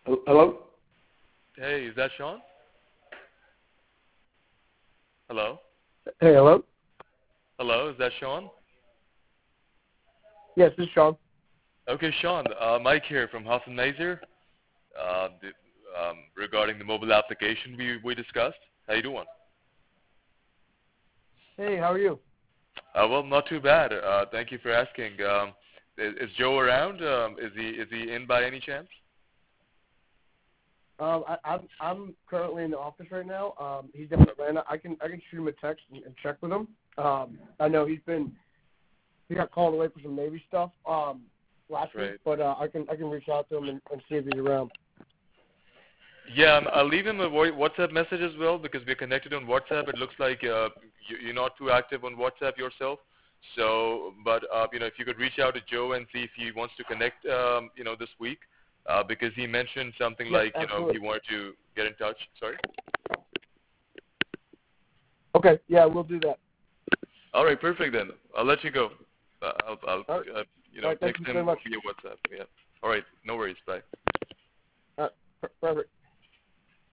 Hello? Hey, is that Sean? Hello? Hey, hello? Hello, is that Sean? Yes, this is Sean. Okay, Sean, Mike here from Huff and Mazer, regarding the mobile application we discussed. How you doing? Hey, how are you? Well, not too bad. Thank you for asking. Is Joe around? Is he in by any chance? I'm currently in the office right now. He's down in Atlanta. I can shoot him a text and check with him. I know he got called away for some Navy stuff last week, Right. but I can reach out to him and see if he's around. Yeah, I'll leave him a WhatsApp message as well because we're connected on WhatsApp. It looks like you're not too active on WhatsApp yourself. So, but if you could reach out to Joe and see if he wants to connect, this week, because he mentioned something Yes, like he absolutely. wanted to get in touch. Sorry. Okay, yeah, we'll do that. All right, perfect then. I'll let you go. I'll All right, all right, thank text you very him much. via WhatsApp. Yeah. All right, no worries. Bye.